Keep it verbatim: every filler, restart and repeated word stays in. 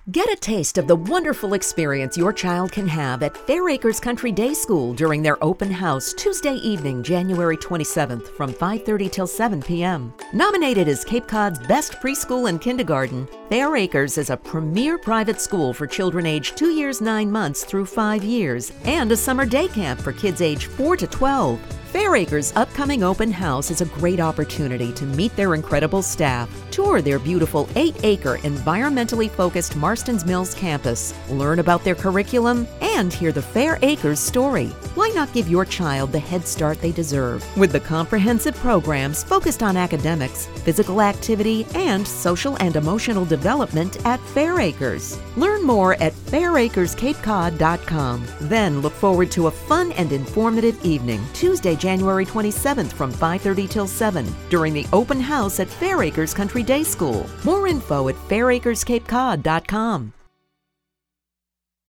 Get a taste of the wonderful experience your child can have at Fair Acres Country Day School during their open house Tuesday evening, January twenty-seventh from five thirty till seven p.m. Nominated as Cape Cod's best preschool and kindergarten, Fair Acres is a premier private school for children aged two years, nine months through five years and a summer day camp for kids aged four to twelve. Fair Acres' upcoming open house is a great opportunity to meet their incredible staff, tour their beautiful eight-acre environmentally focused Marston's Mills campus, learn about their curriculum, and hear the Fair Acres story. Why not give your child the head start they deserve with the comprehensive programs focused on academics, physical activity, and social and emotional development at Fair Acres? Learn more at fair acres cape cod dot com. Then look forward to a fun and informative evening, Tuesday, January twenty-seventh from five thirty till seven during the open house at Fair Acres Country Day School. More info at fair acres cape cod dot com.